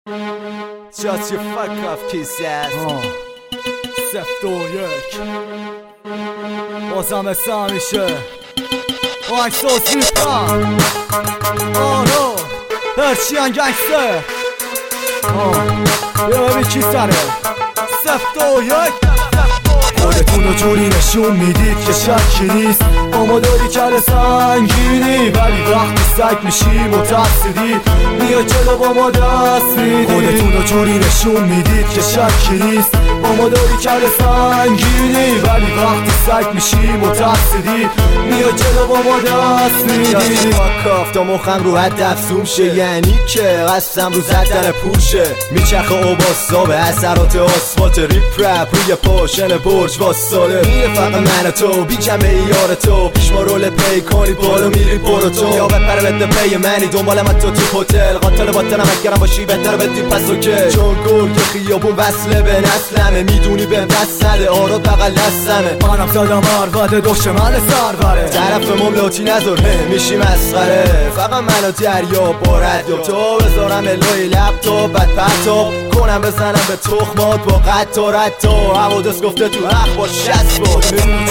Just your fuck off piece ass. سفت و یک بازم مثل همیشه با اکساس ریپم آرو پرچین گنگستر بیا ببین کی سره سفت و یک خودتون رو جوری نشون میدید که شکی نیست اما داری کل سنگینی ولی وقتی سگ میشی متأثری میای جلو با ما دست میدی خودتون رو جوری نشون میدید که شکی نیست اما داری کل سنگینی ولی وقتی سگ میشی متأثری میای جلو با ما دست میدی تا مخم رو حد افزوم شه یعنی که قصدم رو زد در پوشه میچخه اوباستا به اثرات آسفالت ریپ رپ روی پاشن برج واساله میره فقط من و تو بی جمعه یار تو پیش ما رول پی کنی بالا میری برو تو یا بپره بده پی منی دنبال من تو هتل قاتل باطنم اگرم باشی بهتر بدی پس اوکه چون گرگ خیابون وصله به نسلمه میدونی به دست نده آراد بغل دستمه منم زدم عربده دشمن سروره طرف مملاتی نذاره میشی مسخره فقط من و دریا با ردیاب تو بذارم الهی لپتاپ بعد پرتاب کنم بزنم به تخمات با قطارت تا حوادث گفته تو حق با 60 بار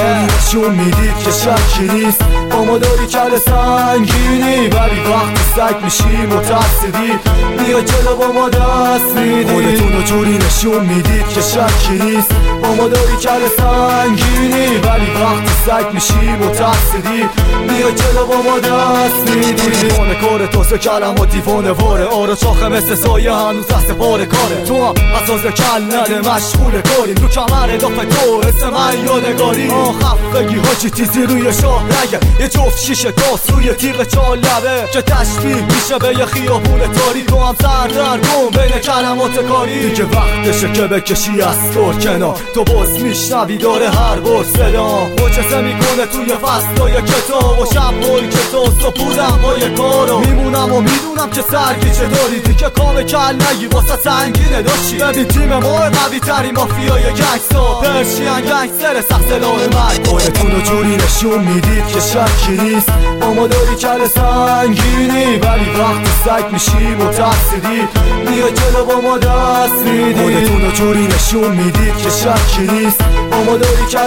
نشون میدید که شکی نیست اما داری کل سنگینی ولی وقتی سگ میشی متأثری میای جلو با ما دست میدی خودتون رو جوری نشون میدید که شکی نیست اما داری کل سنگینی ولی وقتی سگ میشی متأثری میای جلو با ما دست میدی دیوانه کار توسه کلم و دیوانه واره آره چاخه مثل سایه هنوز دست پاره کاره تو هم اساس کل نده مشغول کاریم رو کمر دافه تو اسم من یادگاری خفگی حاجی تیزی روی شاه رگه یه جفت شیشه تاس روی تیغ چال لبه که تشبیه میشه به یه خیابون تاریک تو هم سردرگم بین کلمات کاری دیگه وقتشه که بکشی از دور کنار تو باز میشنوی داره هر بار صدا معجزه میکنه توی فصلای کتاب و شب باری که تو سپودم با یه کارو میمونم و میدونم که سرگیچه داری دیگه کام کل نگی واسه سنگینه داشتی ببین تیم ما قوی تری مافیای گنگستا پرچین گنگستر سخت لاه مرگ خودتون رو جوری نشون میدید که شکی نیست اما داری کل سنگینی ولی وقتی سگ میشی متأثری میای جلو با ما دست میدی خودتون رو جوری نشون میدید که شکی نیست اما داری کل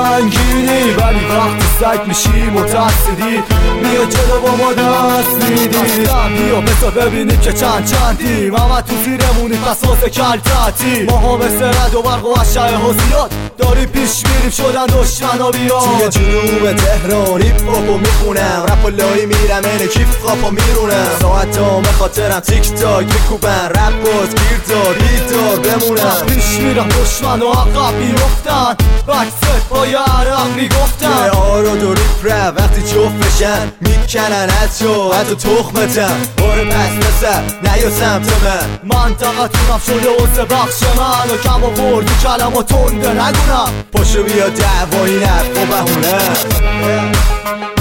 سنگینی ولی وقتی سگ میشی متأثری میای جلو با ما دست میدی بیا بسا ببینیم که چندیم اما تو زیرمونی پس واسه کل تعطیل ماها مثل رد و برق و اشعه حسیات داری پیش میریم شدن دشمن و بیاد توی جنوب تهران ریپ هاپو میخونم رپ و لایی میرم اینه کیف خوابو میرونم ساعت ها خاطرم تیک تاک میکوبن رپ باز گیر دار بیدار بمونم پیش میرم دشمن و عقب میفتن بکست با یه عرق میگفتن آراد و ریپ رپ وقتی جفت بشن میکنن از تو حتی تخمتم باره پس نسر نیا سمت من منطقتونم شده واسه بخش من و کم آوردی کلم و تنده نگونم پاشو بیا دعوایی نرف و بهونه